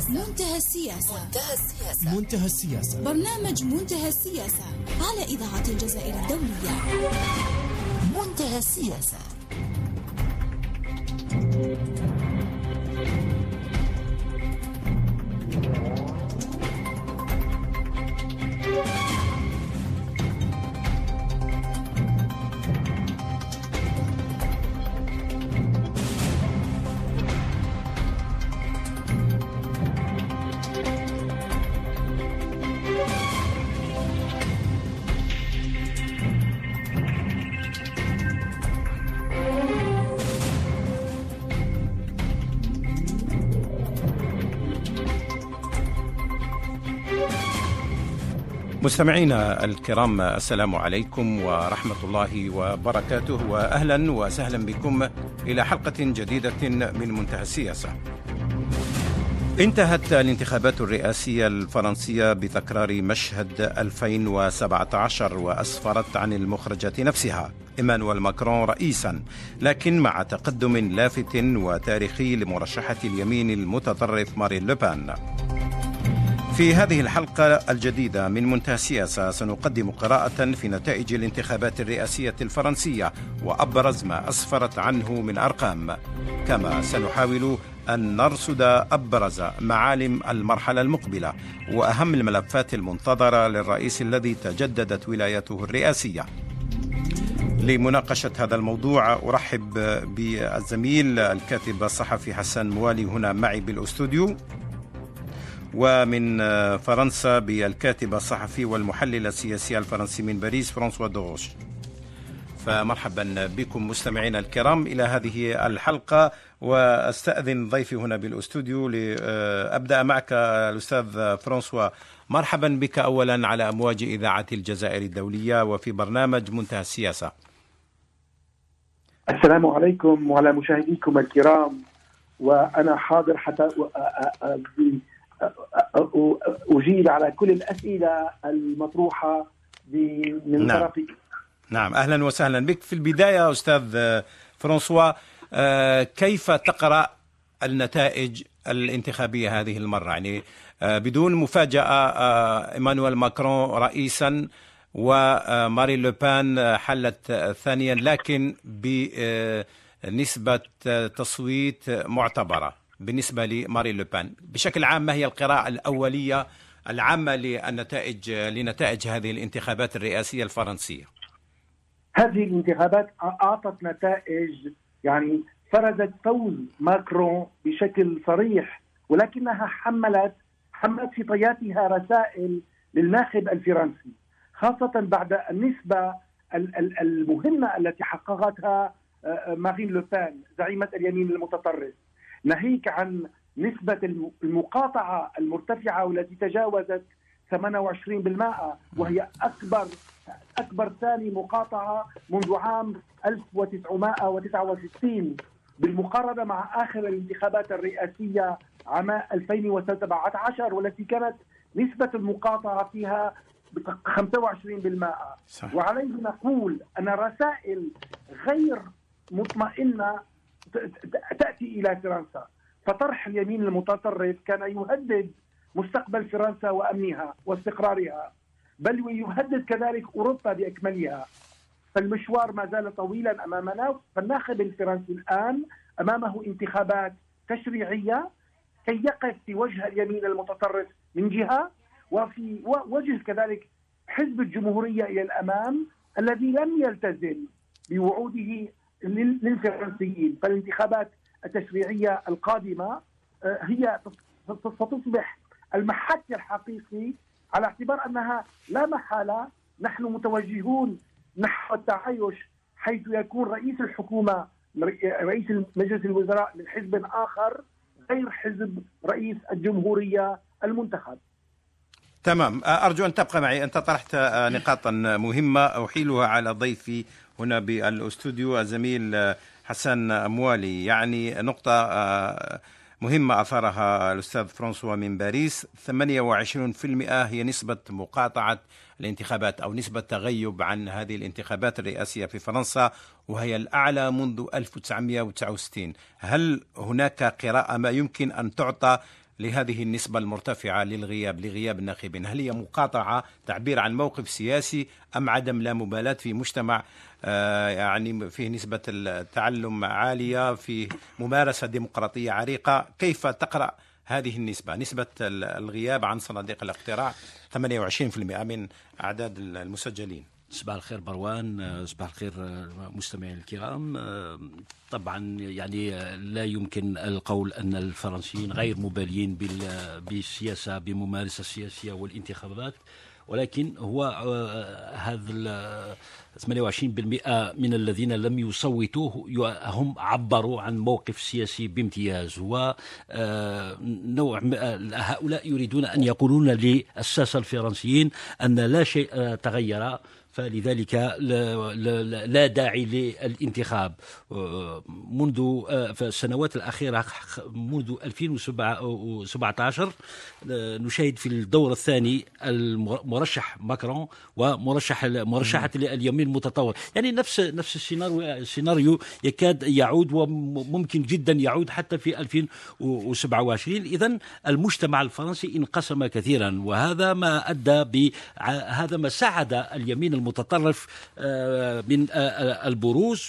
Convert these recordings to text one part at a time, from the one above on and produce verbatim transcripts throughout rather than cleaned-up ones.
منتهى السياسة. منتهى السياسة. منتهى السياسة. برنامج منتهى السياسة على إذاعة الجزائر الدولية. منتهى السياسة. مستمعينا الكرام، السلام عليكم ورحمة الله وبركاته، وأهلا وسهلا بكم إلى حلقة جديدة من منتهى السياسة. انتهت الانتخابات الرئاسية الفرنسية بتكرار مشهد ألفين وسبعة عشر وأسفرت عن المخرجات نفسها، إيمانويل ماكرون رئيسا، لكن مع تقدم لافت وتاريخي لمرشحة اليمين المتطرف مارين لوبان. في هذه الحلقة الجديدة من منتهى السياسة سنقدم قراءة في نتائج الانتخابات الرئاسية الفرنسية وأبرز ما أسفرت عنه من أرقام، كما سنحاول أن نرصد أبرز معالم المرحلة المقبلة وأهم الملفات المنتظرة للرئيس الذي تجددت ولايته الرئاسية. لمناقشة هذا الموضوع أرحب بالزميل الكاتب الصحفي حسان موالي هنا معي بالأستوديو، ومن فرنسا بالكاتب الصحفي والمحلل السياسي الفرنسي من باريس فرانسوا دوغوش. فمرحبا بكم مستمعينا الكرام إلى هذه الحلقة، واستأذن ضيفي هنا بالأستوديو لأبدأ معك الأستاذ فرانسوا. مرحبا بك أولا على أمواج إذاعة الجزائر الدولية وفي برنامج منتهى السياسة. السلام عليكم وعلى مشاهديكم الكرام، وأنا حاضر حتى أجيب على كل الأسئلة المطروحة من نعم. طرفي. نعم، أهلا وسهلا بك. في البداية أستاذ فرانسوا، كيف تقرأ النتائج الانتخابية هذه المرة؟ يعني بدون مفاجأة، إيمانويل ماكرون رئيسا ومارين لوبان حلت ثانيا، لكن بنسبة تصويت معتبرة بالنسبة لمارين لوبان. بشكل عام ما هي القراءة الأولية العامة للنتائج لنتائج هذه الانتخابات الرئاسية الفرنسية؟ هذه الانتخابات أعطت نتائج يعني فرضت فوز ماكرون بشكل صريح، ولكنها حملت حملت في طياتها رسائل للناخب الفرنسي، خاصة بعد النسبة المهمة التي حققتها مارين لوبان زعيمة اليمين المتطرف، ناهيك عن نسبة المقاطعة المرتفعة والتي تجاوزت ثمانية وعشرين بالمئة، وهي أكبر أكبر ثاني مقاطعة منذ عام ألف وتسعمئة وتسعة وستين، بالمقارنة مع آخر الانتخابات الرئاسية عام ألفين وسبعة عشر والتي كانت نسبة المقاطعة فيها خمسة وعشرين بالمئة. وعليه نقول أن رسائل غير مطمئنة تأتي إلى فرنسا، فطرح اليمين المتطرف كان يهدد مستقبل فرنسا وأمنها واستقرارها، بل ويهدد كذلك أوروبا بأكملها. فالمشوار ما زال طويلا أمامنا، فالناخب الفرنسي الآن أمامه انتخابات تشريعية كي يقف في وجه اليمين المتطرف من جهة، وفي وجه كذلك حزب الجمهورية إلى الأمام الذي لم يلتزم بوعوده للفرنسيين. فالانتخابات التشريعية القادمة هي ستصبح المحك الحقيقي، على اعتبار أنها لا محالة نحن متوجهون نحو التعايش، حيث يكون رئيس الحكومة رئيس مجلس الوزراء من حزب آخر غير حزب رئيس الجمهورية المنتخب. تمام، أرجو أن تبقى معي. أنت طرحت نقاطا مهمة أحيلها على ضيفي هنا بالاستوديو الزميل حسان موالي. يعني نقطة مهمة أثارها الأستاذ فرانسوا من باريس، ثمانية وعشرين بالمئة هي نسبة مقاطعة الانتخابات أو نسبة تغيب عن هذه الانتخابات الرئاسية في فرنسا، وهي الأعلى منذ ألف وتسعمئة وتسعة وستين. هل هناك قراءة ما يمكن أن تعطى لهذه النسبة المرتفعة للغياب لغياب الناخبين؟ هل هي مقاطعة، تعبير عن موقف سياسي، أم عدم لا مبالاة في مجتمع يعني فيه نسبة التعلم عالية، فيه ممارسة ديمقراطية عريقة؟ كيف تقرأ هذه النسبة، نسبة الغياب عن صناديق الاقتراع ثمانية وعشرين بالمئة من أعداد المسجلين؟ صباح الخير مروان، صباح الخير مستمعين الكرام. طبعا يعني لا يمكن القول أن الفرنسيين غير مبالين بالسياسة، بممارسة السياسية والانتخابات، ولكن هو هذا ثمانية وعشرين بالمئة من الذين لم يصوتوا هم عبروا عن موقف سياسي بامتياز. هو نوع هؤلاء يريدون أن يقولون للساسة الفرنسيين أن لا شيء تغير، فلذلك لا داعي للانتخاب. منذ في السنوات الأخيرة منذ ألفين وسبعة عشر نشاهد في الدور الثاني المرشح ماكرون ومرشح مرشحة اليمين المتطور، يعني نفس نفس السيناريو السيناريو يكاد يعود، وممكن جدا يعود حتى في ألفين وسبعة وعشرين. إذن المجتمع الفرنسي انقسم كثيرا، وهذا ما أدى ب هذا ما ساعد اليمين المتطرف من البروز.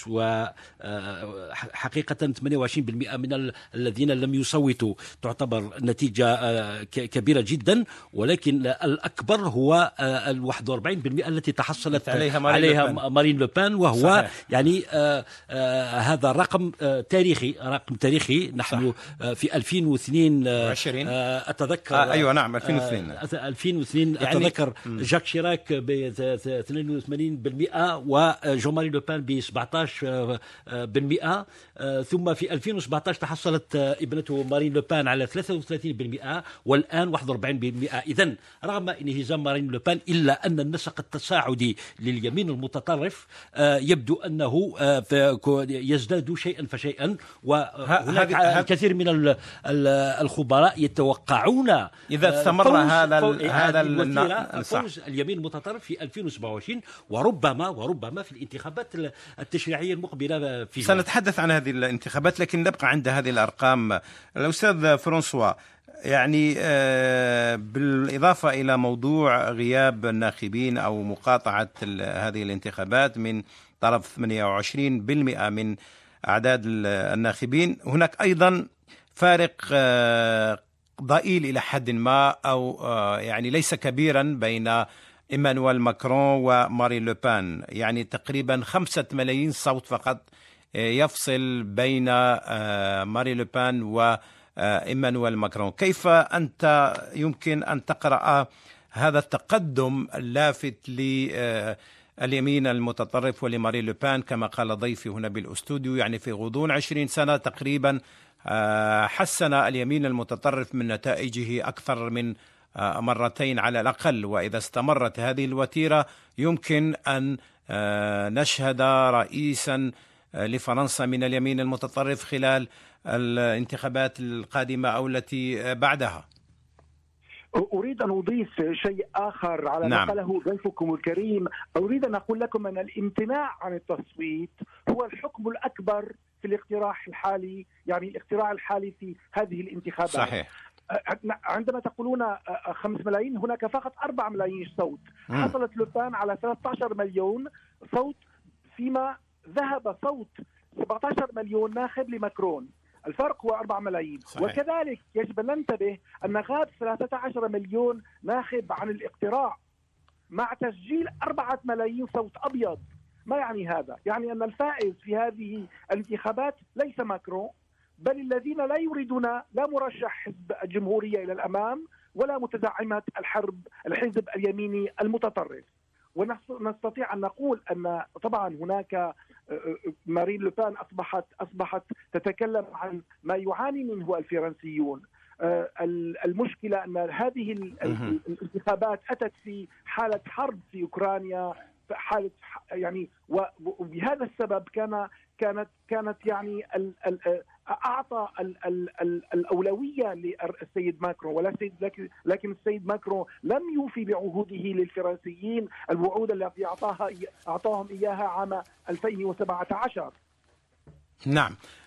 وحقيقة ثمانية وعشرين بالمئة من الذين لم يصوتوا تعتبر نتيجة كبيرة جدا، ولكن الأكبر هو ال واحد وأربعين بالمئة التي تحصلت عليها مارين, عليها مارين لوبان، وهو صحيح. يعني آآ آآ هذا رقم تاريخي، رقم تاريخي. نحن صح. في ألفين واثنين أتذكر آه أيوة نعم ألفين واثنين ألفين واثنين يعني أتذكر جاك شيراك ب اثنين وثمانين بالمئة وجون ماري لوبان ب سبعة عشر بالمئة، ثم في ألفين وسبعة عشر تحصلت ابنته مارين لوبان على ثلاثة وثلاثين بالمئة والآن واحد وأربعين بالمئة. إذن رغم انهزام مارين لوبان إلا أن النسق التصاعدي لليمين المتطرف يبدو أنه يزداد شيئا فشيئا، وهناك الكثير من الخبراء يتوقعون إذا استمر هذا هذا الفوز اليمين المتطرف في ألفين وسبعة وعشرين وربما وربما في الانتخابات التشريعية المقبلة في سنتحدث عن هذه الانتخابات، لكن نبقى عند هذه الأرقام. الأستاذ فرانسوا، يعني بالإضافة إلى موضوع غياب الناخبين أو مقاطعة هذه الانتخابات من طرف ثمانية وعشرين بالمئة من أعداد الناخبين، هناك أيضا فارق ضئيل إلى حد ما، أو يعني ليس كبيرا، بين إيمانويل ماكرون ومارين لوبان، يعني تقريبا خمسة ملايين صوت فقط يفصل بين مارين لوبان وإيمانويل ماكرون. كيف أنت يمكن أن تقرأ هذا التقدم اللافت لليمين المتطرف ولمارين لوبان كما قال ضيفي هنا بالاستوديو؟ يعني في غضون عشرين سنة تقريبا حسن اليمين المتطرف من نتائجه أكثر من مرتين على الأقل، وإذا استمرت هذه الوتيرة يمكن أن نشهد رئيسا لفرنسا من اليمين المتطرف خلال الانتخابات القادمة أو التي بعدها. أريد أن أضيف شيء آخر على ما قاله ضيفكم الكريم. أريد أن أقول لكم أن الامتناع عن التصويت هو الحكم الأكبر في الاقتراح الحالي، يعني الاقتراع الحالي في هذه الانتخابات. صحيح. عندما تقولون خمس ملايين، هناك فقط أربعة ملايين صوت. حصلت لوبان على ثلاثة عشر مليون صوت، فيما ذهب صوت سبعة عشر مليون ناخب لماكرون. الفرق هو أربعة ملايين. صحيح. وكذلك يجب أن ننتبه أن غاب ثلاثة عشر مليون ناخب عن الاقتراع مع تسجيل أربعة ملايين صوت أبيض. ما يعني هذا؟ يعني أن الفائز في هذه الانتخابات ليس ماكرون، بل الذين لا يريدون لا مرشح حزب الجمهورية إلى الأمام ولا متزعمة الحرب الحزب اليميني المتطرف. ونستطيع أن نقول أن طبعا هناك مارين لوبان أصبحت أصبحت تتكلم عن ما يعاني منه الفرنسيون. المشكلة أن هذه الانتخابات أتت في حالة حرب في أوكرانيا، حالة يعني، وبهذا السبب كان كانت كانت يعني ال ال أعطى ال ال ال الأولوية للسيد ماكرون، ولا سيد لكن, لكن السيد ماكرون لم يوفي بعهوده للفرنسيين، الوعود التي أعطاها أعطاهم إياها عام ألفين وسبعة عشر. نعم.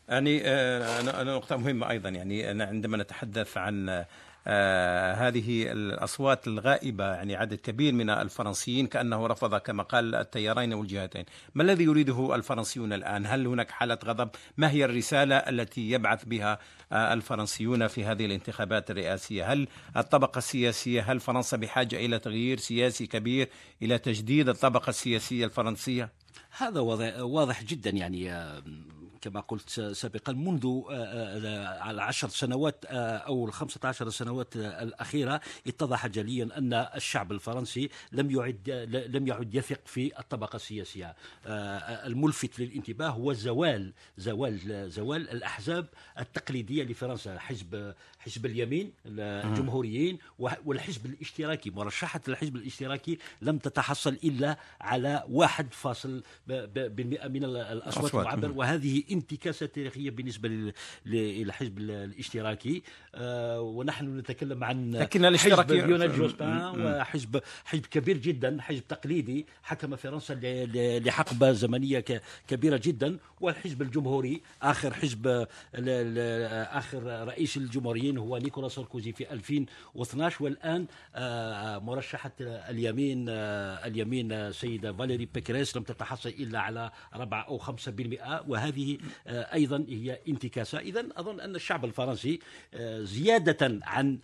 يعني نقطة مهمة أيضا، يعني عندما نتحدث عن آه هذه الأصوات الغائبة، يعني عدد كبير من الفرنسيين كأنه رفض كما قال التيارين والجهتين. ما الذي يريده الفرنسيون الآن؟ هل هناك حالة غضب؟ ما هي الرسالة التي يبعث بها آه الفرنسيون في هذه الانتخابات الرئاسية؟ هل الطبقة السياسية، هل فرنسا بحاجة إلى تغيير سياسي كبير، إلى تجديد الطبقة السياسية الفرنسية؟ هذا واضح جدا، يعني كما قلت سابقا منذ العشر سنوات أو الخمسة عشر سنوات الأخيرة اتضح جليا أن الشعب الفرنسي لم يعد لم يعد يثق في الطبقة السياسية. الملفت للانتباه هو زوال زوال زوال الأحزاب التقليدية لفرنسا، حزب حزب اليمين الجمهوريين والحزب الاشتراكي. مرشحة الحزب الاشتراكي لم تتحصل إلا على واحد فاصل بالمئة من الأصوات المعبر، وهذه انتكاسة تاريخية بالنسبة للحزب الاشتراكي. آه ونحن نتكلم عن لكن الاشتراكي حزب ليونيل جوسبان، وحزب حزب كبير جدا، حزب تقليدي حكم فرنسا لحقبة زمنية كبيرة جدا. والحزب الجمهوري آخر حزب آخر رئيس الجمهوريين هو نيكولا ساركوزي في ألفين واثني عشر، والآن آه مرشحة اليمين آه اليمين سيدة فاليري بيكريس لم تتحصل إلا على ربعة أو خمسة بالمئة، وهذه أيضا هي انتكاسة. إذن أظن أن الشعب الفرنسي زيادة عن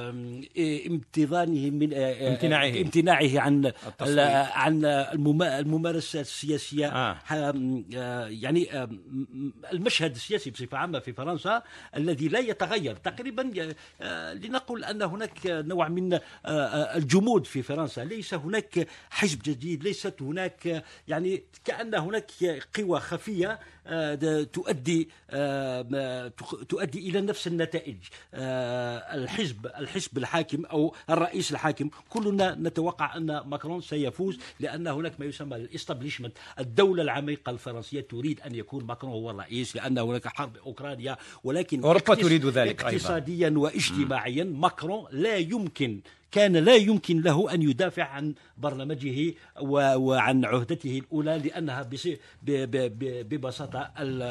امتثانه من امتناعه, امتناعه عن عن الممارسة السياسية، آه. يعني المشهد السياسي بصفة عامة في فرنسا الذي لا يتغير تقريبا. لنقل أن هناك نوع من الجمود في فرنسا، ليس هناك حزب جديد، ليست هناك يعني كأن هناك قوى خفية تؤدي تؤدي إلى نفس النتائج. الحزب الحزب الحاكم أو الرئيس الحاكم، كلنا نتوقع أن ماكرون سيفوز، لأن هناك ما يسمى الاستابليشمنت، الدولة العميقة الفرنسية تريد أن يكون ماكرون هو الرئيس، لأن هناك حرب أوكرانيا، ولكن أوروبا تريد ذلك اقتصاديا أيضا واجتماعيا. ماكرون لا يمكن كان لا يمكن له أن يدافع عن برنامجه وعن عهدته الأولى، لأنها ببساطة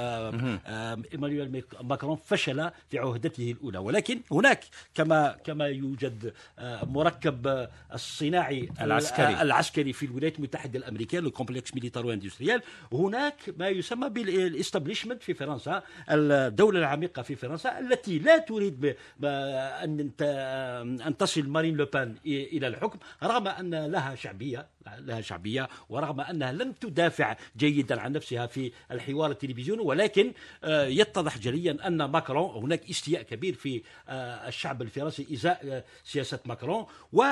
إيمانويل ماكرون فشل في عهدته الأولى. ولكن هناك كما كما يوجد مركب الصناعي العسكري, العسكري في الولايات المتحدة الأمريكية، الكومبلكس ميليتارو اندستريال، هناك ما يسمى بالاستابليشمنت في فرنسا، الدولة العميقة في فرنسا التي لا تريد أن أن تصل مارين لو بان إلى الحكم، رغم أن لها شعبية لها شعبية ورغم أنها لم تدافع جيدا عن نفسها في الحوار التلفزيوني. ولكن يتضح جليا أن ماكرون هناك استياء كبير في الشعب الفرنسي إزاء سياسة ماكرون.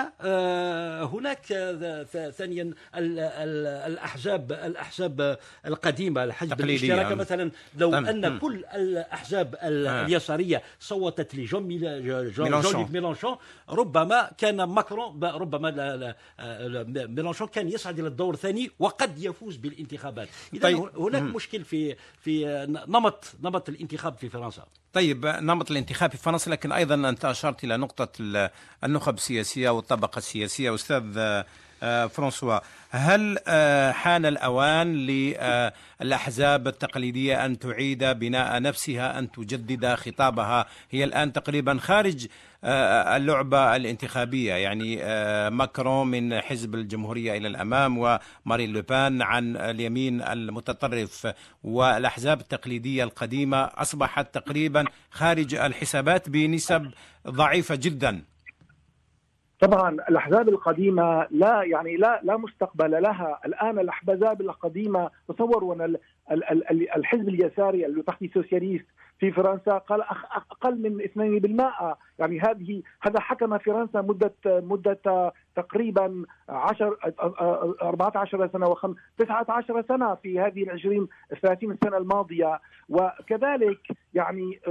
وهناك ثانيا الأحزاب الأحزاب القديمة، الحزب الاشتراكي مثلا، لو أن كل الأحزاب اليسارية صوتت لجون ميلانشون، ربما كان ماكرون ربما ميلانشون كان يصعد إلى الدور الثاني وقد يفوز بالانتخابات. إذا طيب. هناك مشكل في في نمط نمط الانتخاب في فرنسا. طيب، نمط الانتخاب في فرنسا، لكن أيضا أنت أشرت إلى نقطة النخب السياسية والطبقة السياسية. أستاذ فرانسوا، هل حان الأوان للأحزاب التقليدية أن تعيد بناء نفسها، أن تجدد خطابها؟ هي الآن تقريبا خارج اللعبة الانتخابية، يعني ماكرون من حزب الجمهورية إلى الأمام، ومارين لوبان عن اليمين المتطرف، والأحزاب التقليدية القديمة أصبحت تقريبا خارج الحسابات بنسب ضعيفة جدا. طبعا الأحزاب القديمة لا يعني لا لا مستقبل لها الآن. الأحزاب القديمة تصوروا أن الحزب اليساري البارتي سوسياليست في فرنسا قال أقل من اثنين بالمئة، يعني هذه هذا حكم فرنسا مدة مدة تقريبا عشر أربعة عشر سنة وخم تسعة عشر سنة في هذه العشرين ثلاثين سنة الماضية. وكذلك يعني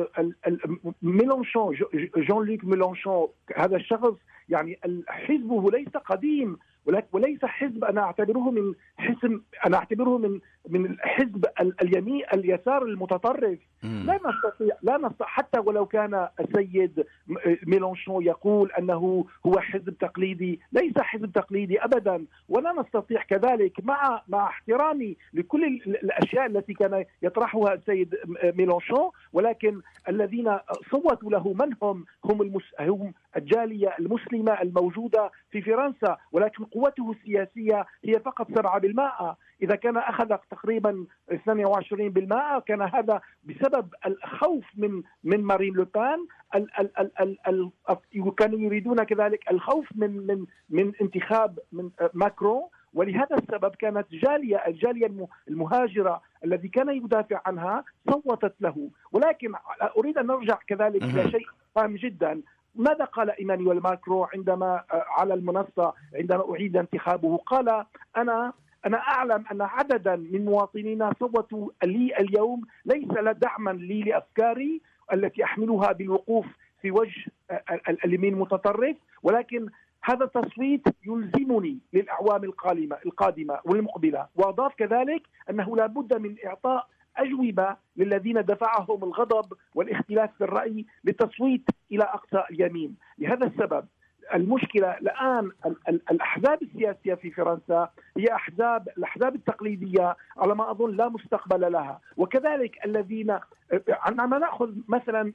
ميلانشون، جون لوك ميلانشون، هذا الشخص يعني حزبه ليس قديم، وليس حزب أنا أعتبره من حزب أنا أعتبره من من الحزب اليمين اليسار المتطرف. لا نستطيع لا نستطيع حتى ولو كان السيد ميلانشون يقول أنه هو حزب تقليدي، ليس حزب تقليدي أبدا. ولا نستطيع كذلك مع مع احترامي لكل الأشياء التي كان يطرحها السيد ميلانشون، ولكن الذين صوتوا له من هم هم, المس... هم الجالية المسلمة الموجودة في فرنسا، ولكن قوته السياسية هي فقط سبعة بالمئة. إذا كان أخذ تقريبا اثنين وعشرين بالمئة كان هذا بسبب الخوف من من مارين لوبان. ال ال ال ال ال كانوا يريدون كذلك الخوف من من من انتخاب من ماكرون، ولهذا السبب كانت جالية الجالية المهاجرة الذي كان يدافع عنها صوتت له. ولكن أريد أن نرجع كذلك إلى شيء مهم جدا. ماذا قال إيمانويل ماكرون عندما على المنصة عندما أعيد انتخابه؟ قال أنا أنا أعلم أن عددا من مواطنينا صوتوا لي اليوم ليس دعما لي لأفكاري التي أحملها بالوقوف في وجه اليمين المتطرف، ولكن هذا التصويت يلزمني للأعوام القادمة القادمة والمقبلة. وأضاف كذلك أنه لا بد من إعطاء أجوبة للذين دفعهم الغضب والاختلاف في الرأي للتصويت إلى أقصى اليمين. لهذا السبب المشكلة الآن الأحزاب السياسية في فرنسا هي أحزاب الأحزاب التقليدية على ما أظن لا مستقبل لها. وكذلك الذين عندما نأخذ مثلا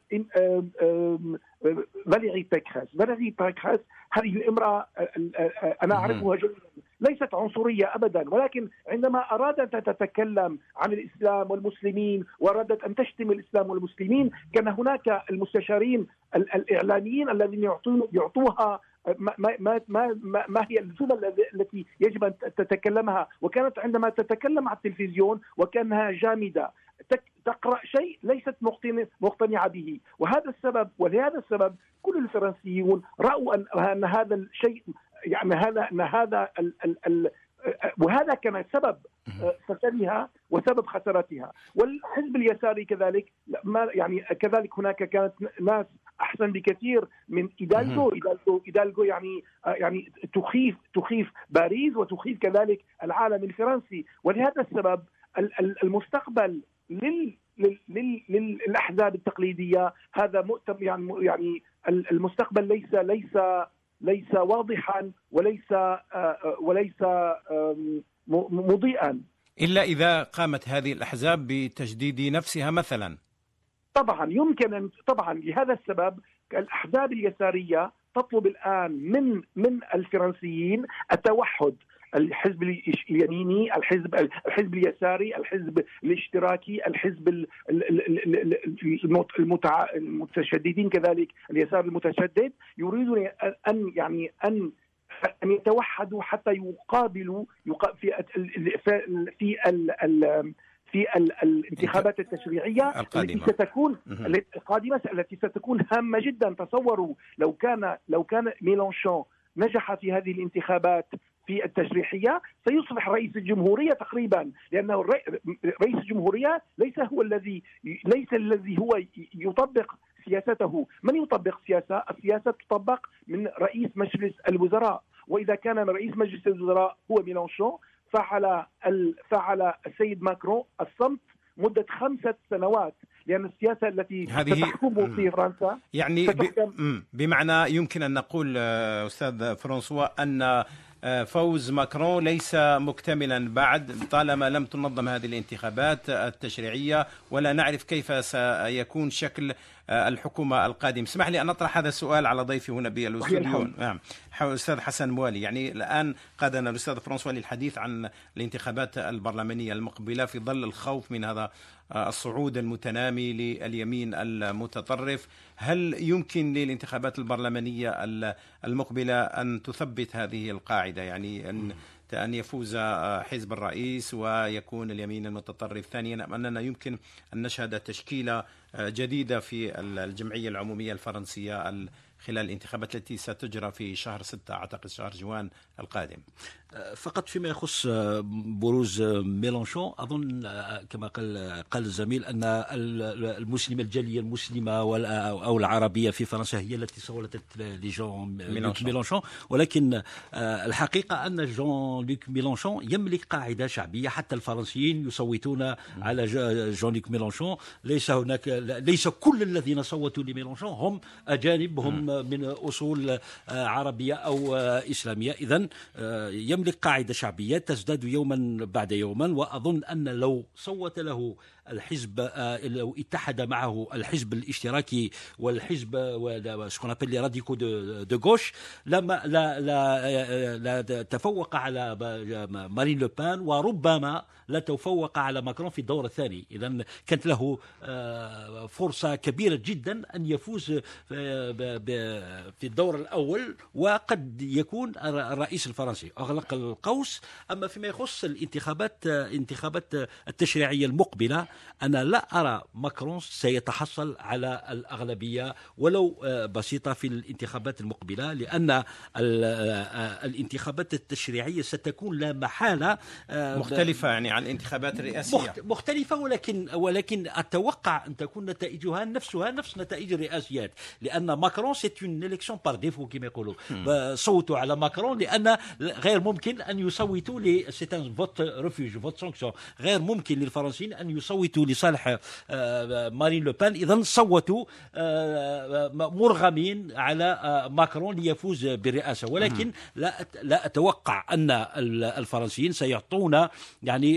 فاليري بيكريس فاليري بيكريس هذه الامرأة أنا أعرفها جيدا، ليست عنصرية أبدا، ولكن عندما أرادت أن تتكلم عن الإسلام والمسلمين وأرادت أن تشتم الإسلام والمسلمين كان هناك المستشارين الإعلاميين الذين يعطوها ما ما ما ما, ما هي الجمل التي يجب أن تتكلمها، وكانت عندما تتكلم على التلفزيون وكانها جامدة تقرأ شيء ليست مقتنعة به. وهذا السبب ولهذا السبب كل الفرنسيون رأوا أن, أن هذا الشيء يعني هذا أن هذا ال ال ال وهذا كان سبب فشلها وسبب خسارتها. والحزب اليساري كذلك ما يعني كذلك هناك كانت ناس أحسن بكثير من إيدالغو إيدالغو إيدالغو يعني يعني تخيف تخيف باريس وتخيف كذلك العالم الفرنسي. ولهذا السبب المستقبل لل للأحزاب التقليدية هذا مؤتم يعني يعني المستقبل ليس ليس ليس واضحا وليس وليس مضيئا إلا إذا قامت هذه الأحزاب بتجديد نفسها مثلا. طبعا يمكن أن طبعا لهذا السبب الأحزاب اليسارية تطلب الآن من من الفرنسيين التوحد. الحزب اليميني، الحزب الحزب اليساري، الحزب الاشتراكي، الحزب المتشددين كذلك اليسار المتشدد يريدون ان يعني ان ان يتوحدوا حتى يقابلوا في في في في الانتخابات التشريعية التي ستكون القادمة التي ستكون هامة جدا. تصوروا لو كان لو كان ميلانشون نجح في هذه الانتخابات في التشريحية سيصبح رئيس الجمهورية تقريبا، لأنه رئيس الجمهورية ليس هو الذي ليس الذي هو يطبق سياسته. من يطبق سياسة؟ السياسة تطبق من رئيس مجلس الوزراء، وإذا كان رئيس مجلس الوزراء هو ميلانشون فعل فعل السيد ماكرون الصمت مدة خمسة سنوات، لأن السياسة التي تحكم في فرنسا يعني بمعنى يمكن أن نقول أستاذ فرانسوا أن فوز ماكرون ليس مكتملا بعد طالما لم تنظم هذه الانتخابات التشريعية ولا نعرف كيف سيكون شكل الحكومة القادم. اسمح لي أن أطرح هذا السؤال على ضيفي هنا بالاستوديو. نعم أستاذ حسن موالي، يعني الآن قادنا الأستاذ فرانسوا للحديث عن الانتخابات البرلمانية المقبلة في ظل الخوف من هذا الصعود المتنامي لليمين المتطرف. هل يمكن للانتخابات البرلمانية المقبلة أن تثبت هذه القاعدة، يعني أن أن يفوز حزب الرئيس ويكون اليمين المتطرف ثانيا، أم أننا يمكن أن نشهد تشكيلة جديدة في الجمعية العمومية الفرنسية خلال الانتخابات التي ستجرى في شهر ستة أعتقد شهر جوان القادم؟ فقط فيما يخص بروز ميلانشون أظن كما قال قال الزميل أن المسلمة الجالية المسلمة أو العربية في فرنسا هي التي صوتت لجون لوك ميلانشون، ولكن الحقيقة أن جون لوك ميلانشون يملك قاعدة شعبية، حتى الفرنسيين يصوتون على جون لوك ميلانشون. ليس هناك ليس كل الذين صوتوا لميلانشون هم أجانب، هم من أصول عربية أو إسلامية. إذن يملك قاعدة شعبية تزداد يوما بعد يوما، وأظن أن لو صوت له الحزب، لو اتحد معه الحزب الاشتراكي والحزب سكون ابل لي راديكو دو غوش لما لا لا لا تفوق على مارين لو بان، وربما لا تفوق على ماكرون في الدور الثاني. إذن كانت له فرصة كبيرة جدا أن يفوز في الدور الأول وقد يكون الرئيس الفرنسي. أغلق القوس. أما فيما يخص الانتخابات انتخابات التشريعية المقبلة، أنا لا أرى ماكرون سيتحصل على الأغلبية ولو بسيطة في الانتخابات المقبلة، لأن الانتخابات التشريعية ستكون لا محالة مختلفة يعني عن الانتخابات الرئاسية، مختلفة، ولكن ولكن أتوقع أن تكون نتائجها نفسها نفس نتائج الرئاسيات، لأن ماكرون سيت اون إليكسيون بار ديفو كما يقولوا. صوتوا على ماكرون لأن غير ممكن أن يصوتوا ل سيت ان فوت ريفوج فوت سانكسيون، غير ممكن للفرنسيين أن يصوتوا لصالح مارين لو بان. إذن صوتوا مرغمين على ماكرون ليفوز بالرئاسة، ولكن لا لا أتوقع أن الفرنسيين سيعطون يعني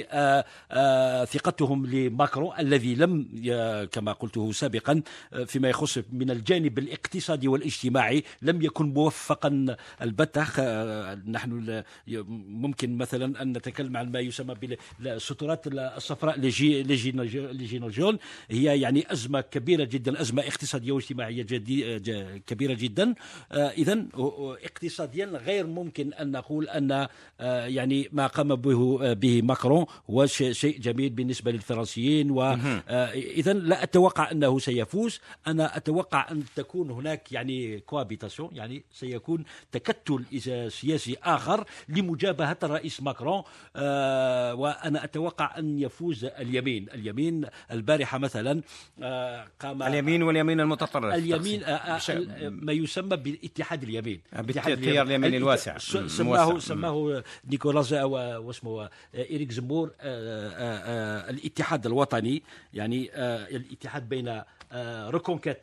ثقتهم لماكرون الذي لم كما قلته سابقا فيما يخص من الجانب الاقتصادي والاجتماعي لم يكن موفقا البتة. نحن ممكن مثلا أن نتكلم عن ما يسمى بالسترات الصفراء لجين جون، هي يعني أزمة كبيرة جدا، أزمة اقتصادية واجتماعية كبيرة جدا. إذن اقتصاديا غير ممكن أن نقول أن يعني ما قام به به ماكرون هو شيء جميل بالنسبة للفرنسيين، وإذن لا أتوقع أنه سيفوز. أنا أتوقع أن تكون هناك يعني كوابيتاسيون، يعني سيكون تكتل سياسي آخر لمجابهة الرئيس ماكرون. وأنا أتوقع أن يفوز اليمين. اليمين البارحة مثلا قام اليمين واليمين المتطرف، اليمين ما يسمى بالاتحاد اليمين، التيار اليمين الواسع، سماه سماه نيكولاس واسمه إريك زمور الاتحاد الوطني، يعني الاتحاد بين ريكونكيت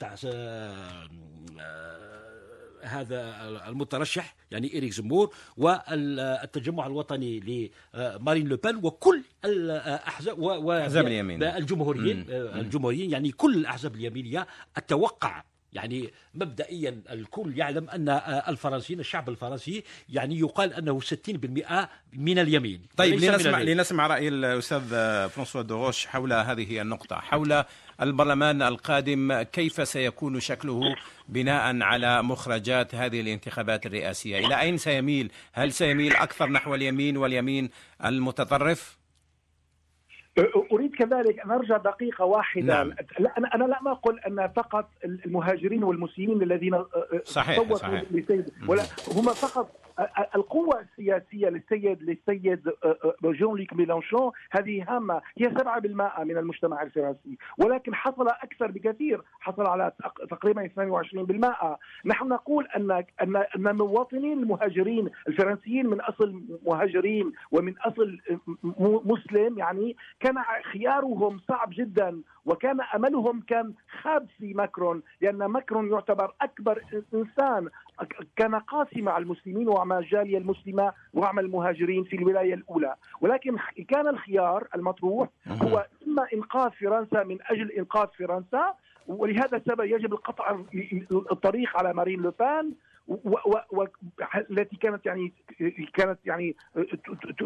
هذا المترشح يعني إريك زمور والتجمع الوطني لمارين لو بان وكل الأحزاب وأحزاب اليمين الجمهوريين الجمهوريين يعني كل الأحزاب اليمينية. أتوقع يعني مبدئيا الكل يعلم أن الفرنسيين الشعب الفرنسي يعني يقال أنه ستين بالمئة من اليمين. طيب لنسمع, لنسمع رأي الأستاذ فرانسوا دو غوش حول هذه النقطة، حول البرلمان القادم، كيف سيكون شكله بناء على مخرجات هذه الانتخابات الرئاسية؟ إلى أين سيميل؟ هل سيميل أكثر نحو اليمين واليمين المتطرف؟ أريد كذلك أن أرجع دقيقة واحدة. نعم. لا أنا أنا لا أقول أن فقط المهاجرين والمسلمين الذين صحيح صحيح للسيد، ولا هم فقط القوة السياسية للسيد للسيد جون لوك ميلانشون هذه هامة، هي سبعة بالمئة من المجتمع الفرنسي، ولكن حصل أكثر بكثير، حصل على تقريبا اثنين وعشرين بالمئة. نحن نقول أن أن أن المواطنين المهاجرين الفرنسيين من أصل مهاجرين ومن أصل مسلم يعني كان خيارهم صعب جدا، وكان أملهم كان خاب في ماكرون، لأن ماكرون يعتبر أكبر إنسان كان قاسي مع المسلمين ومع الجالية المسلمة ومع المهاجرين في الولاية الأولى. ولكن كان الخيار المطروح هو إما إنقاذ فرنسا من أجل إنقاذ فرنسا، ولهذا السبب يجب القطع الطريق على مارين لو بان والتي كانت يعني كانت يعني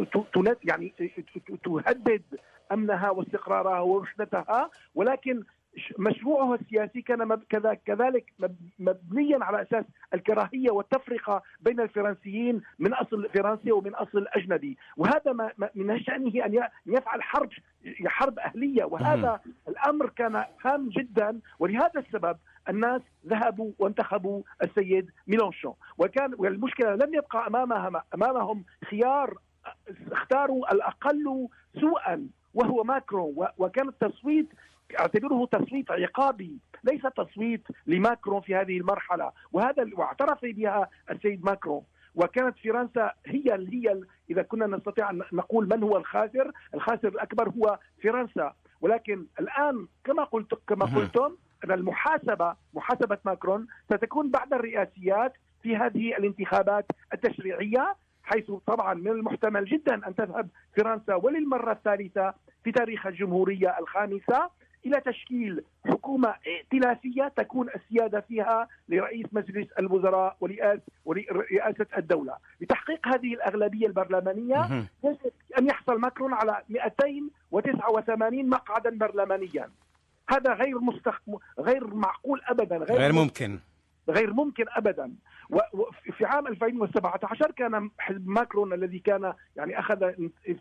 يعني تهدد أمنها واستقرارها ووحدتها، ولكن مشروعه السياسي كان كذلك مبنيا على أساس الكراهية والتفرقة بين الفرنسيين من أصل فرنسي ومن أصل أجنبي، وهذا ما من شأنه أن يفعل حرب حرب أهلية، وهذا الأمر كان هام جدا. ولهذا السبب الناس ذهبوا وانتخبوا السيد ميلانشون، وكان والمشكلة لم يبقى أمامها أمامهم خيار، اختاروا الأقل سوءا وهو ماكرون، وكان التصويت اعتبره تصويت عقابي ليس تصويت لماكرون في هذه المرحلة، وهذا واعترف بها السيد ماكرون. وكانت فرنسا هي هي إذا كنا نستطيع أن نقول من هو الخاسر، الخاسر الأكبر هو فرنسا. ولكن الآن كما قلت كما قلتم أن المحاسبة محاسبة ماكرون ستكون بعد الرئاسيات في هذه الانتخابات التشريعية، حيث طبعا من المحتمل جدا أن تذهب فرنسا وللمرة الثالثة في تاريخ الجمهورية الخامسة إلى تشكيل حكومة ائتلافية تكون السيادة فيها لرئيس مجلس الوزراء ورئاسة الدولة. لتحقيق هذه الأغلبية البرلمانية يجب أن يحصل ماكرون على مئتين وتسعة وثمانين مقعدا برلمانيا. هذا غير مستخ... غير معقول أبدا، غير, غير ممكن غير ممكن أبدا. وفي عام ألفين وسبعة عشر كان حزب ماكرون الذي كان يعني أخذ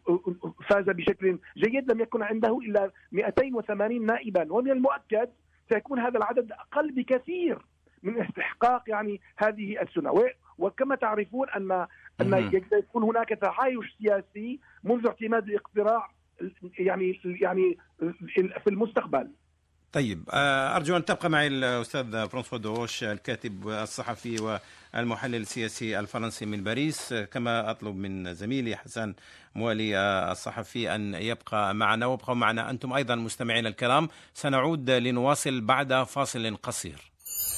فاز بشكل جيد لم يكن عنده إلا مئتين وثمانين نائبا، ومن المؤكد سيكون هذا العدد أقل بكثير من استحقاق يعني هذه السنة. وكما تعرفون أن أن يكون هناك تعايش سياسي منذ اعتماد الاقتراع يعني يعني في المستقبل. طيب، أرجو أن تبقى معي الأستاذ فرانسوا دوغوش الكاتب الصحفي والمحلل السياسي الفرنسي من باريس، كما أطلب من زميلي حسن موالي الصحفي أن يبقى معنا، وابقوا معنا أنتم أيضا مستمعين الكرام. سنعود لنواصل بعد فاصل قصير.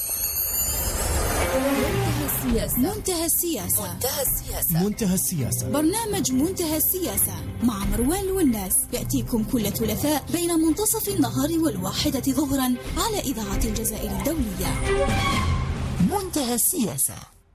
منتهى السياسة منتهى السياسة منتهى السياسة برنامج منتهى السياسة مع مروان والناس يأتيكم كل ثلاثاء بين منتصف النهار والواحدة ظهرا على إذاعة الجزائر الدولية. منتهى السياسة.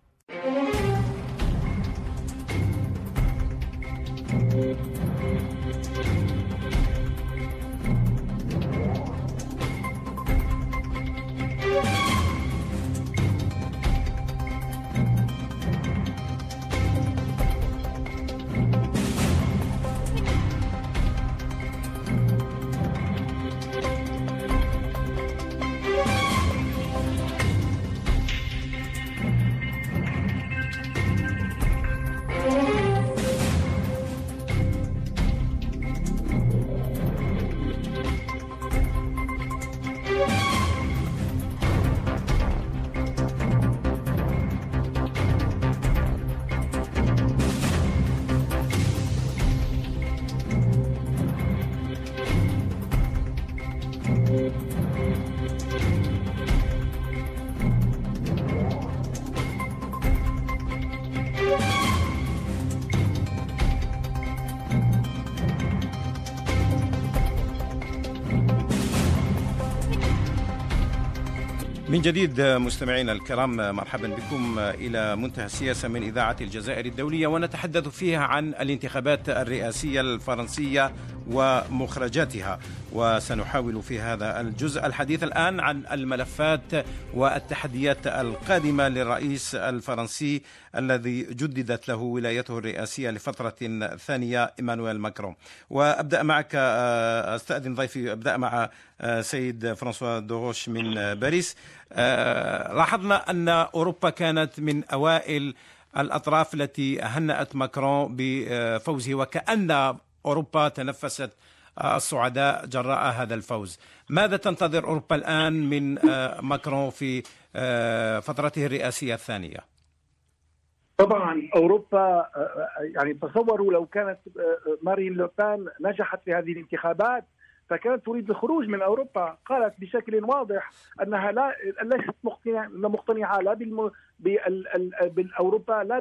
من جديد مستمعينا الكرام، مرحبا بكم إلى منتهى السياسة من إذاعة الجزائر الدولية، ونتحدث فيها عن الانتخابات الرئاسية الفرنسية ومخرجاتها. وسنحاول في هذا الجزء الحديث الآن عن الملفات والتحديات القادمة للرئيس الفرنسي الذي جددت له ولايته الرئاسية لفترة ثانية إيمانويل ماكرون. وأبدأ معك، أستأذن ضيفي، أبدأ مع سيد فرانسوا دوغوش من باريس. لاحظنا أن أوروبا كانت من أوائل الأطراف التي هنأت ماكرون بفوزه، وكأن أوروبا تنفست الصعداء جراء هذا الفوز. ماذا تنتظر أوروبا الآن من ماكرون في فترته الرئاسية الثانية؟ طبعا أوروبا يعني تصوروا لو كانت مارين لوبان نجحت في هذه الانتخابات فكانت تريد الخروج من أوروبا. قالت بشكل واضح أنها لا ليست مقتنعة لا بالأوروبا لا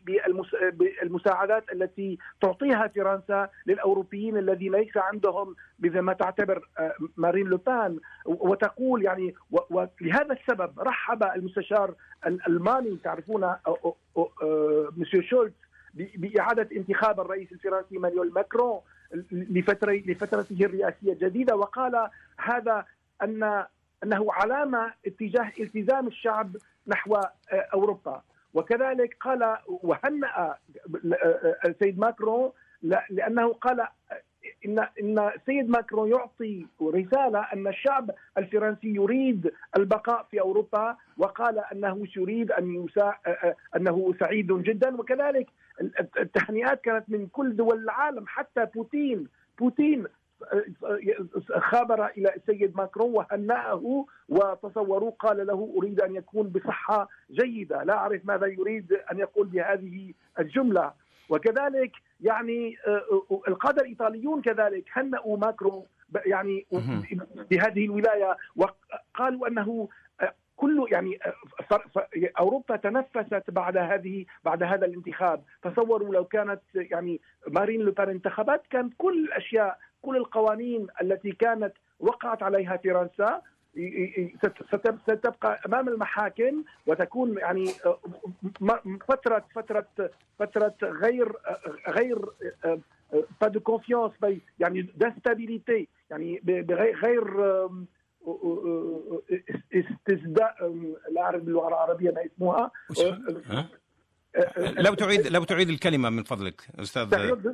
بالمساعدات التي تعطيها فرنسا للأوروبيين الذين ليس عندهم بما ما تعتبر مارين لوبان. وتقول يعني ولهذا السبب رحب المستشار الألماني تعرفون مسيو شولتز بإعادة انتخاب الرئيس الفرنسي إيمانويل ماكرون لفترة لفترته الرئاسية الجديدة، وقال هذا أن أنه علامة اتجاه التزام الشعب نحو أوروبا. وكذلك قال وهنأ السيد ماكرون لأنه قال إن إن السيد ماكرون يعطي رسالة أن الشعب الفرنسي يريد البقاء في أوروبا، وقال أنه يريد أن يسا... أنه سعيد جدا. وكذلك التهنئات كانت من كل دول العالم، حتى بوتين بوتين خابر إلى السيد ماكرون وهنأه وتصوروا قال له أريد أن يكون بصحة جيدة. لا أعرف ماذا يريد أن يقول بهذه الجملة. وكذلك يعني القادة الإيطاليون كذلك هنأوا ماكرون يعني بهذه الولاية، وقالوا أنه كل يعني أوروبا تنفست بعد هذه بعد هذا الانتخاب. تصوروا لو كانت يعني مارين لوبان انتخبت، كانت كل الأشياء كل القوانين التي كانت وقعت عليها فرنسا ستبقى امام المحاكم، وتكون يعني فتره فتره فتره غير غير pas de confiance يعني d'instabilité، يعني غير استزداء، لا اعرف باللغه العربيه ما اسمها. لو تعيد لو تعيد الكلمة من فضلك أستاذ.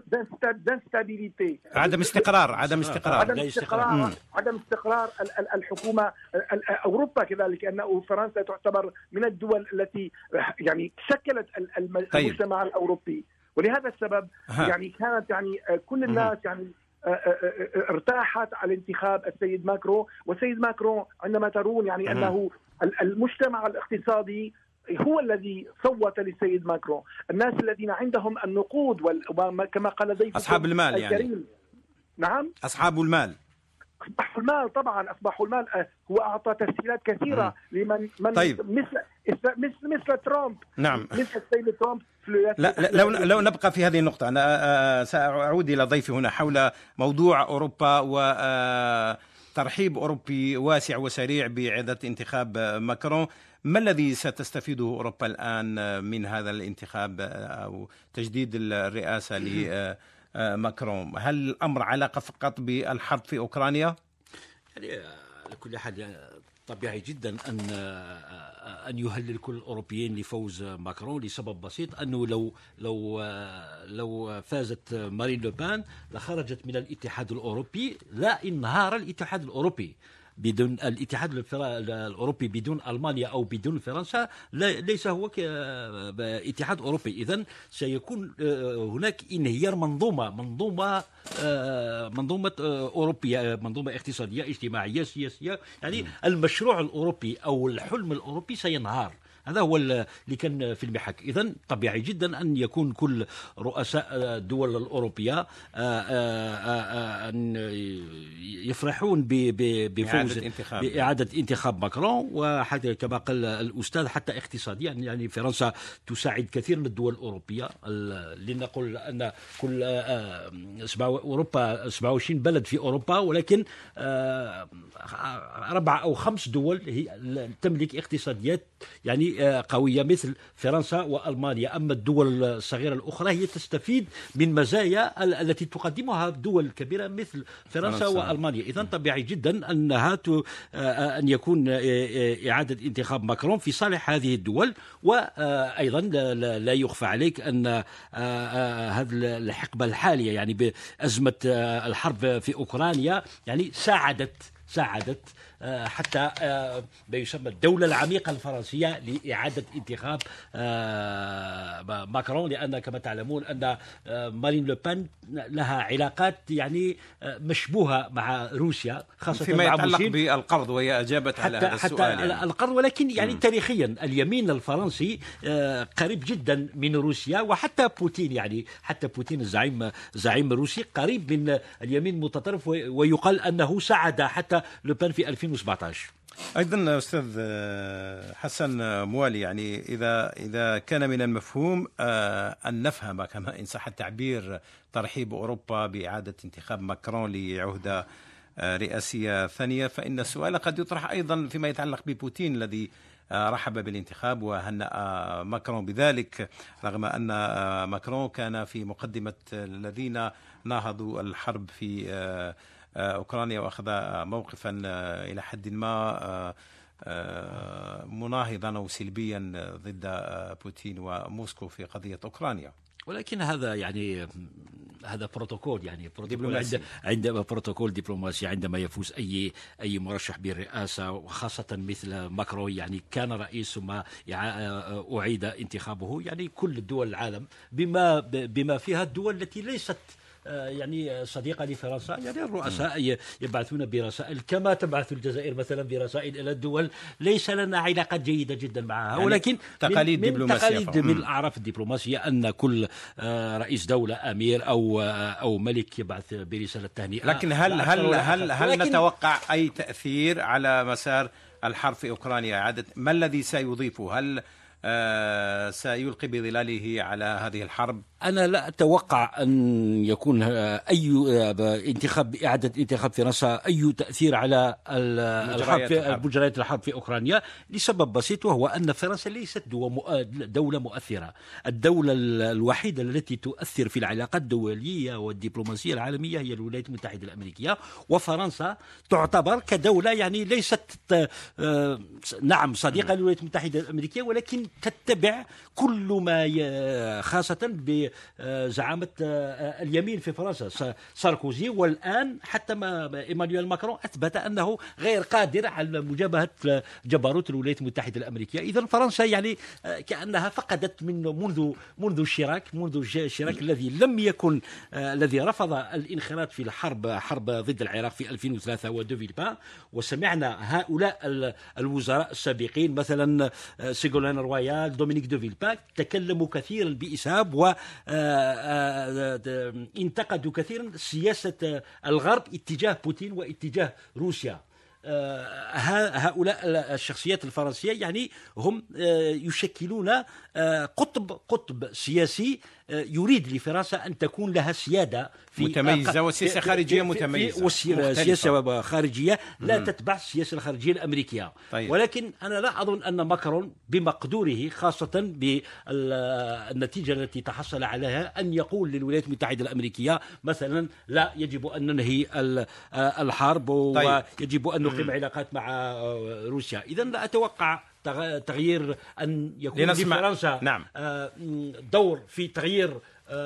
عدم استقرار عدم استقرار عدم استقرار عدم استقرار الحكومة. أوروبا كذلك، أن فرنسا تعتبر من الدول التي يعني شكلت المجتمع طيب. الأوروبي، ولهذا السبب ها. يعني كانت يعني كل الناس يعني ارتاحت على انتخاب السيد ماكرون. والسيد ماكرون عندما ترون يعني أنه المجتمع الاقتصادي هو الذي صوت للسيد ماكرون، الناس الذين عندهم النقود وكما قال ضيف أصحاب المال الكريم. يعني نعم أصحاب المال أصبحوا المال طبعا أصبحوا المال. هو أعطى تسهيلات كثيرة م. لمن من طيب. مثل مثل مثل ترامب نعم مثل السيد ترامب. لا لو لو نبقى في هذه النقطة، أنا سأعود إلى ضيفي هنا حول موضوع أوروبا وترحيب أوروبي واسع وسريع بإعادة انتخاب ماكرون. ما الذي ستستفيده أوروبا الآن من هذا الانتخاب أو تجديد الرئاسة لماكرون؟ هل الأمر علاقة فقط بالحرب في أوكرانيا؟ يعني على كل حال طبيعي جدا أن أن يهلل كل الأوروبيين لفوز ماكرون لسبب بسيط، أنه لو لو لو فازت مارين لوبان لخرجت من الاتحاد الأوروبي، لا انهار الاتحاد الأوروبي. بدون الاتحاد الأوروبي بدون ألمانيا أو بدون فرنسا ليس هو اتحاد أوروبي. إذن سيكون هناك انهيار منظومة منظومة منظومة أوروبية، منظومة اقتصادية اجتماعية سياسية. يعني المشروع الأوروبي أو الحلم الأوروبي سينهار. هذا هو اللي كان في المحك. إذن طبيعي جدا أن يكون كل رؤساء الدول الأوروبية أن يفرحون بفوز بإعادة انتخاب ماكرون. وحتى كما قال الأستاذ حتى اقتصاديا، يعني فرنسا تساعد كثير من الدول الأوروبية. لنقول أن كل أوروبا سبعة وعشرين بلد في أوروبا، ولكن أربع أو خمس دول هي تملك اقتصاديات يعني قوية مثل فرنسا وألمانيا. أما الدول الصغيرة الأخرى هي تستفيد من مزايا التي تقدمها دول كبيرة مثل فرنسا, فرنسا. وألمانيا. إذن طبيعي جدا أنها أن يكون إعادة انتخاب ماكرون في صالح هذه الدول. وأيضا لا يخفى عليك أن هذه الحقبة الحالية يعني بأزمة الحرب في أوكرانيا يعني ساعدت ساعدت حتى ما يسمى الدولة العميقة الفرنسية لإعادة انتخاب ماكرون، لأن كما تعلمون أن مارين لوبان لها علاقات يعني مشبوهة مع روسيا، خاصة فيما يتعلق بالقرض، وهي أجابت على هذا السؤال. حتى يعني. القرض، ولكن يعني م. تاريخيا اليمين الفرنسي قريب جدا من روسيا، وحتى بوتين يعني حتى بوتين الزعيم زعيم الروسي قريب من اليمين المتطرف، ويقال أنه ساعد حتى لوبان في ألفين وسبعة عشر. أيضا أستاذ حسن موالي، يعني إذا إذا كان من المفهوم أن نفهم كما إن صح التعبير ترحيب أوروبا بإعادة انتخاب ماكرون لعهدة رئاسية ثانية، فإن السؤال قد يطرح أيضا فيما يتعلق ببوتين الذي رحب بالانتخاب وهنأ ماكرون بذلك، رغم أن ماكرون كان في مقدمة الذين ناهضوا الحرب في أوكرانيا وأخذ موقفا إلى حد ما مناهضا أو سلبيا ضد بوتين وموسكو في قضية أوكرانيا. ولكن هذا يعني هذا بروتوكول يعني بروتوكول عند عندما بروتوكول دبلوماسي عندما يفوز اي اي مرشح بالرئاسه وخاصه مثل ماكرون يعني كان رئيس ثم اعيد انتخابه يعني كل دول العالم بما بما فيها الدول التي ليست يعني صديقة لفرنسا يعني الرؤساء يبعثون برسائل كما تبعث الجزائر مثلا برسائل إلى الدول ليس لنا علاقات جيدة جدا معها يعني ولكن تقاليد من, من تقاليد من الأعراف الدبلوماسية أن كل رئيس دولة أمير أو أو ملك يبعث برسالة تهنئة. لكن هل هل هل هل نتوقع أي تأثير على مسار الحرب في أوكرانيا؟ عادة ما الذي سيضيفه؟ هل آه سيلقي بظلاله على هذه الحرب؟ أنا لا أتوقع أن يكون أي انتخاب إعادة انتخاب فرنسا أي تأثير على الحرب في مجريات الحرب في أوكرانيا لسبب بسيط، وهو أن فرنسا ليست دولة مؤثرة. الدولة الوحيدة التي تؤثر في العلاقات الدولية والدبلوماسية العالمية هي الولايات المتحدة الأمريكية، وفرنسا تعتبر كدولة يعني ليست نعم صديقة للولايات المتحدة الأمريكية ولكن تتبع كل ما خاصة ب زعامة اليمين في فرنسا ساركوزي، والآن حتى ما إيمانويل ماكرون أثبت أنه غير قادر على مجابهة جبروت الولايات المتحدة الأمريكية. إذن فرنسا يعني كأنها فقدت من منذ منذ الشراك منذ الشراك الذي لم يكن الذي رفض الانخراط في الحرب حرب ضد العراق في ألفين وثلاثة ودوفيلبا، وسمعنا هؤلاء الوزراء السابقين مثلا سيغولين رويال دومينيك دوفيلبا تكلموا كثيرا بإسهاب و انتقدوا كثيرا سياسة الغرب اتجاه بوتين واتجاه روسيا. هؤلاء الشخصيات الفرنسية يعني هم يشكلون قطب قطب سياسي يريد لفرنسا أن تكون لها سيادة في متميزة وسياسة خارجية متميزة وسياسة خارجية لا مم. تتبع السياسة الخارجية الأمريكية. طيب. ولكن أنا لا أظن أن ماكرون بمقدوره خاصة بالنتيجة التي تحصل عليها أن يقول للولايات المتحدة الأمريكية مثلا لا يجب أن ننهي الحرب ويجب أن نقيم علاقات مع روسيا. إذن لا أتوقع تغيير أن يكون لفرنسا نعم. دور في تغيير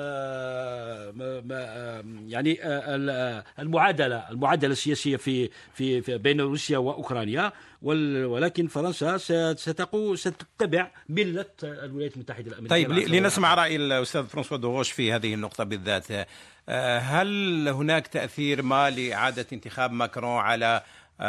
يعني المعادلة المعادلة السياسية في في بين روسيا وأوكرانيا، ولكن فرنسا ستقو ستتبع ملة الولايات المتحدة الأمريكية. طيب لنسمع رأي الأستاذ فرانسوا دوغوش في هذه النقطة بالذات. هل هناك تأثير ما لإعادة انتخاب ماكرون على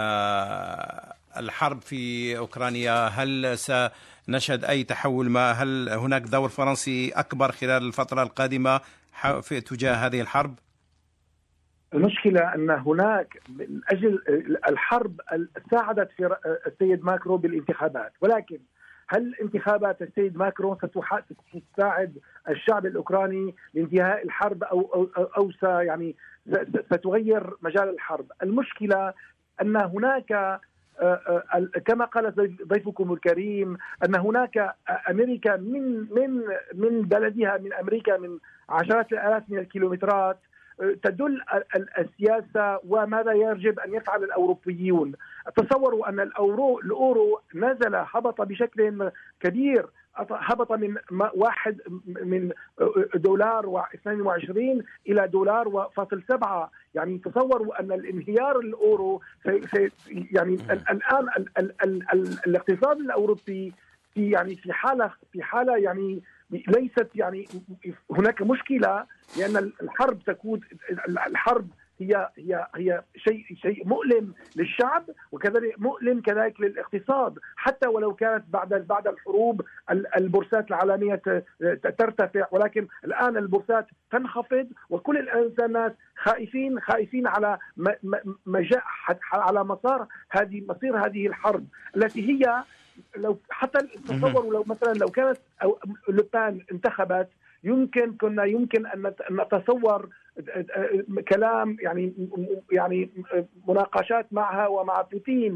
الحرب في أوكرانيا؟ هل سنشهد أي تحول ما؟ هل هناك دور فرنسي أكبر خلال الفترة القادمة في تجاه هذه الحرب؟ المشكلة أن هناك من أجل الحرب ساعدت في السيد ماكرون بالانتخابات، ولكن هل انتخابات السيد ماكرون ستساعد الشعب الأوكراني لانتهاء الحرب أو أو أو, أو يعني ستغير مجال الحرب؟ المشكلة أن هناك كما قال ضيفكم الكريم أن هناك أمريكا من من من بلدها من أمريكا من عشرات الآلاف من الكيلومترات تدل السياسة وماذا يجب أن يفعل الأوروبيون. تصوروا أن الأورو الأورو نزل هبط بشكل كبير، هبط من واحد من دولار واثنين وعشرين إلى دولار وفاصل سبعة. يعني تصوروا أن الانهيار الأورو يعني الآن ال ال ال ال الاقتصاد الأوروبي في يعني في حالة في حالة يعني ليست يعني هناك مشكلة، لأن الحرب تكون الحرب هي هي هي شيء شيء مؤلم للشعب وكذلك مؤلم كذلك للاقتصاد، حتى ولو كانت بعد بعد الحروب البورصات العالمية ترتفع، ولكن الآن البورصات تنخفض وكل الناس خائفين خائفين على مجاء على مسار هذه مصير هذه الحرب التي هي لو حتى تصوروا لو مثلا لو كانت لوبان انتخبت يمكن كنا يمكن ان نتصور كلام يعني يعني مناقشات معها ومع بوتين.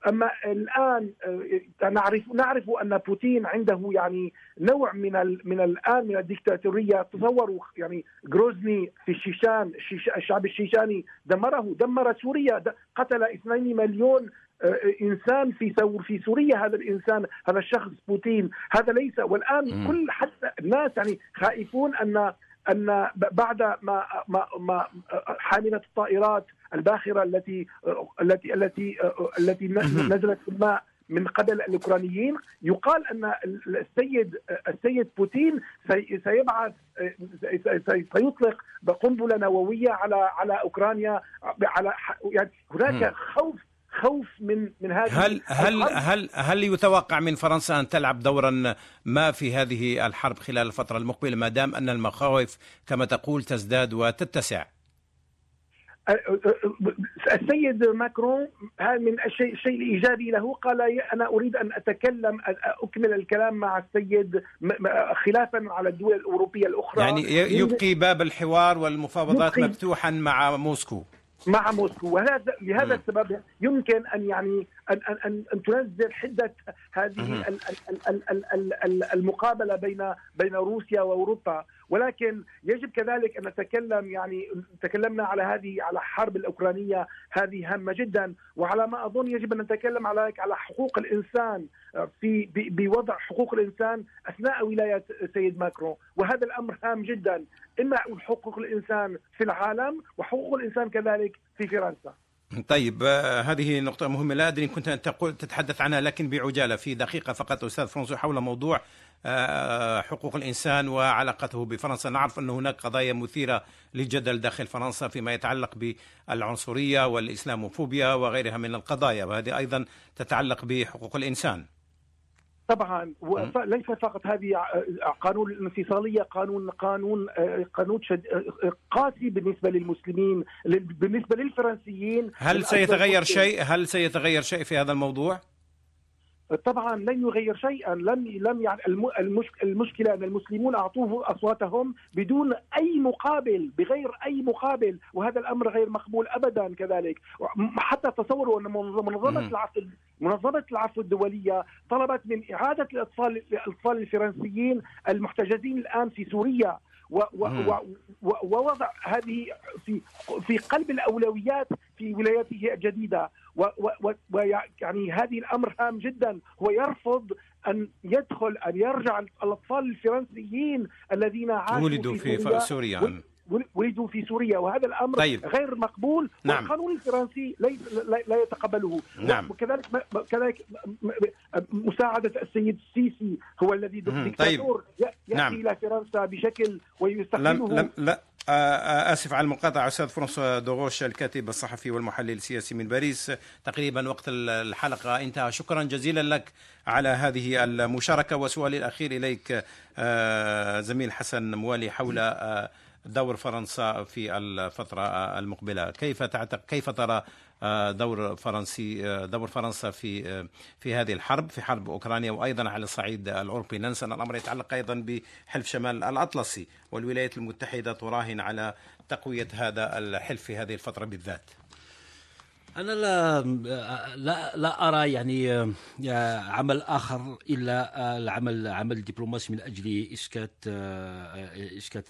أما الآن نعرف نعرف أن بوتين عنده يعني نوع من ال من الآن من الديكتاتورية. تصوروا يعني غروزني في الشيشان، الشعب الشيشاني دمره، دمر سوريا، قتل اثنين مليون إنسان في في سوريا. هذا الإنسان، هذا الشخص بوتين، هذا ليس. والآن م. كل حتى الناس يعني خائفون أن أن بعد ما ما ما حاملة الطائرات الباخرة التي التي التي التي نزلت في الماء من قبل الأوكرانيين، يقال أن السيد السيد بوتين سيبعث سيطلق قنبلة نووية على على أوكرانيا. على يعني هناك خوف خوف من من هذه. هل هل هل هل يتوقع من فرنسا أن تلعب دورا ما في هذه الحرب خلال الفترة المقبلة، ما دام أن المخاوف كما تقول تزداد وتتسع؟ السيد ماكرون من الشيء الشيء الإيجابي له، قال أنا أريد أن أتكلم أكمل الكلام مع السيد خلافا على الدول الأوروبية الأخرى، يعني يبقي باب الحوار والمفاوضات مفتوحا مع موسكو مع موسكو. وهذا لهذا السبب يمكن أن يعني أن أن أن تنزل حدة هذه المقابلة بين بين روسيا وأوروبا. ولكن يجب كذلك أن نتكلم، يعني تكلمنا على هذه على الحرب الأوكرانية، هذه هامة جدا. وعلى ما أظن يجب أن نتكلم على على حقوق الإنسان، في بوضع حقوق الإنسان أثناء ولاية السيد ماكرون. وهذا الأمر هام جدا، إما حقوق الإنسان في العالم وحقوق الإنسان كذلك في فرنسا. طيب هذه نقطة مهمة، لا أدري إن كنت تقول تتحدث عنها، لكن بعجالة في دقيقة فقط أستاذ فرانسو حول موضوع حقوق الإنسان وعلاقته بفرنسا. نعرف أن هناك قضايا مثيرة للجدل داخل فرنسا فيما يتعلق بالعنصرية والإسلاموفوبيا وغيرها من القضايا، وهذه أيضا تتعلق بحقوق الإنسان. طبعا ليس فقط هذه قانون الانفصالية، قانون قانون قانون قاسي بالنسبة للمسلمين، بالنسبة للفرنسيين. هل سيتغير شيء هل سيتغير شيء في هذا الموضوع؟ طبعا لن يغير شيئا. لم لم يعني المشكله ان المسلمون اعطوه اصواتهم بدون اي مقابل، بغير اي مقابل، وهذا الامر غير مقبول ابدا. كذلك حتى تصوروا ان منظمه العفو منظمه العفو الدوليه طلبت من اعاده الاطفال الاطفال الفرنسيين المحتجزين الان في سوريا، ووضع هذه في في قلب الأولويات في ولايته الجديدة. ويعني هذه الأمر هام جدا. هو يرفض أن يدخل أن يرجع الأطفال الفرنسيين الذين عاشوا ولدوا في, في سوريا ولدوا في سوريا، وهذا الأمر طيب. غير مقبول. نعم. والقانون الفرنسي لا, لا يتقبله. نعم. وكذلك كذلك مساعدة السيد السيسي هو الذي دكتاتور طيب. يأتي نعم. إلى فرنسا بشكل ويستخدمه. لم لم لا آسف على المقاطعة. أستاذ فرانسوا دوغوش الكاتب الصحفي والمحلل السياسي من باريس، تقريبا وقت الحلقة انتهى. شكرا جزيلا لك على هذه المشاركة. وسؤالي الأخير إليك زميل حسن موالي حول دور فرنسا في الفترة المقبلة. كيف تعتقد كيف ترى دور فرنسي دور فرنسا في في هذه الحرب، في حرب أوكرانيا، وأيضا على الصعيد الأوروبي؟ ننسى أن الأمر يتعلق أيضا بحلف شمال الأطلسي، والولايات المتحدة تراهن على تقوية هذا الحلف في هذه الفترة بالذات. أنا لا لا لا أرى يعني عمل آخر إلا العمل عمل الدبلوماسي من أجل إسكات إسكات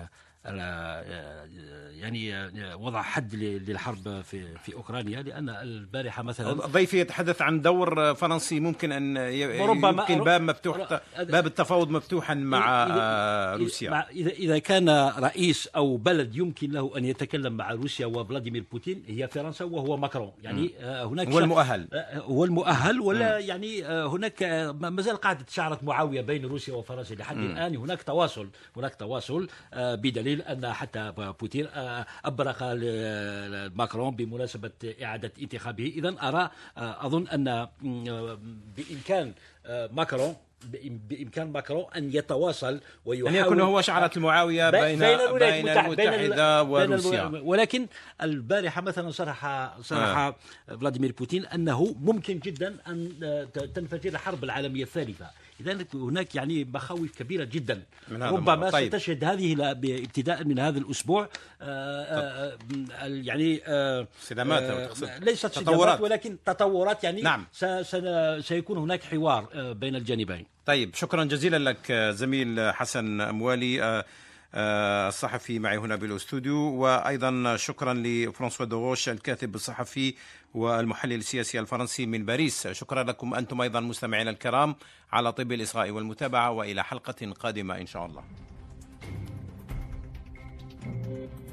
يعني وضع حد للحرب في في اوكرانيا. لان البارحه مثلا ضيفي يتحدث عن دور فرنسي ممكن ان يبقي الباب مفتوح، باب التفاوض مفتوحا مع روسيا. اذا اذا كان رئيس او بلد يمكن له ان يتكلم مع روسيا وفلاديمير بوتين هي فرنسا وهو ماكرون. يعني هناك هو المؤهل هو المؤهل ولا يعني هناك ما زال قاعده شعره معاويه بين روسيا وفرنسا لحد الان. هناك تواصل هناك تواصل بدليل أن حتى بوتين أبرق ماكرون بمناسبة إعادة انتخابه. إذن أرى أظن أن بإمكان ماكرون بإمكان ماكرون أن يتواصل ويحاول أن يكون هو شعرة المعاوية بين بين المتحدة وروسيا. ولكن البارحة مثلا صرح صرح آه. فلاديمير بوتين أنه ممكن جدا أن تنفجر الحرب العالمية الثالثة. إذا هناك يعني مخاوف كبيرة جدا ربما طيب. ستشهد هذه ابتداء من هذا الأسبوع آآ آآ يعني صدامات ليست صدامات ولكن تطورات يعني نعم. سيكون هناك حوار بين الجانبين. طيب شكرا جزيلا لك زميل حسن أموالي الصحفي معي هنا بالاستوديو، وأيضا شكرا لفرانسوا دوغوش الكاتب الصحفي والمحلل السياسي الفرنسي من باريس. شكرا لكم أنتم أيضا مستمعينا الكرام على طيب الإصغاء والمتابعة، وإلى حلقة قادمة إن شاء الله.